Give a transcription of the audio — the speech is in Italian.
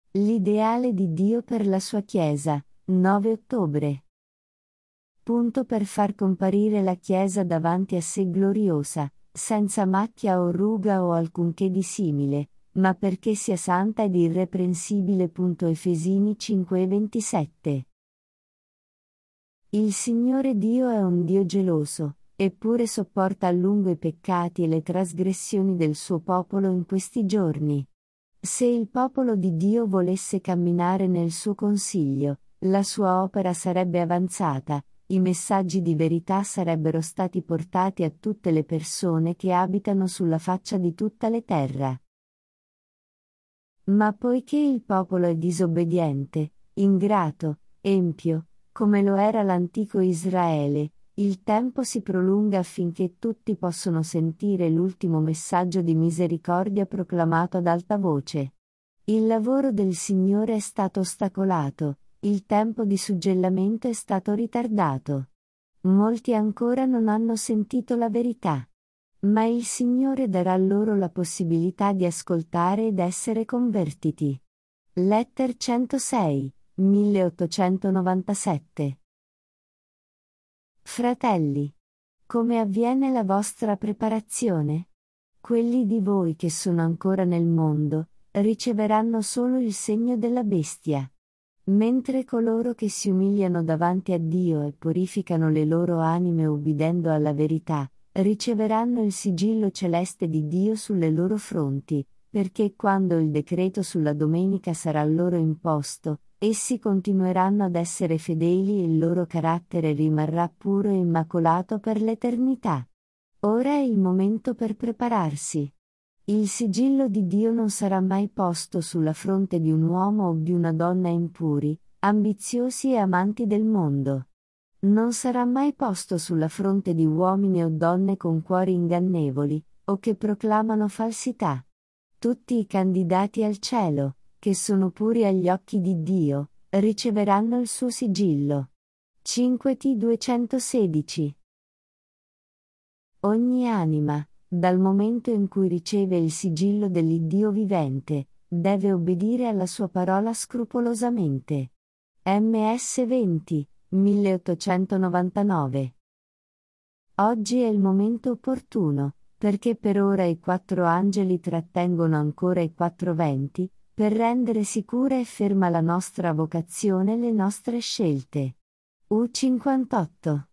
L'ideale di Dio per la sua Chiesa, 9 ottobre. Punto per far comparire la Chiesa davanti a sé gloriosa, senza macchia o ruga o alcunché di simile, ma perché sia santa ed irreprensibile. Efesini 5:27. Il Signore Dio è un Dio geloso, eppure sopporta a lungo i peccati e le trasgressioni del suo popolo in questi giorni. Se il popolo di Dio volesse camminare nel suo consiglio, la sua opera sarebbe avanzata, i messaggi di verità sarebbero stati portati a tutte le persone che abitano sulla faccia di tutta la terra. Ma poiché il popolo è disobbediente, ingrato, empio, come lo era l'antico Israele, il tempo si prolunga affinché tutti possano sentire l'ultimo messaggio di misericordia proclamato ad alta voce. Il lavoro del Signore è stato ostacolato, il tempo di suggellamento è stato ritardato. Molti ancora non hanno sentito la verità. Ma il Signore darà loro la possibilità di ascoltare ed essere convertiti. Letter 106, 1897. Fratelli, come avviene la vostra preparazione? Quelli di voi che sono ancora nel mondo, riceveranno solo il segno della bestia. Mentre coloro che si umiliano davanti a Dio e purificano le loro anime ubbidendo alla verità, riceveranno il sigillo celeste di Dio sulle loro fronti, perché quando il decreto sulla domenica sarà loro imposto, essi continueranno ad essere fedeli e il loro carattere rimarrà puro e immacolato per l'eternità. Ora è il momento per prepararsi. Il sigillo di Dio non sarà mai posto sulla fronte di un uomo o di una donna impuri, ambiziosi e amanti del mondo. Non sarà mai posto sulla fronte di uomini o donne con cuori ingannevoli, o che proclamano falsità. Tutti i candidati al cielo, che sono puri agli occhi di Dio, riceveranno il suo sigillo. 5t 216. Ogni anima, dal momento in cui riceve il sigillo dell'Iddio vivente, deve obbedire alla sua parola scrupolosamente. Ms 20, 1899. Oggi è il momento opportuno, perché per ora i 4 angeli trattengono ancora i 4 venti, per rendere sicura e ferma la nostra vocazione e le nostre scelte. U58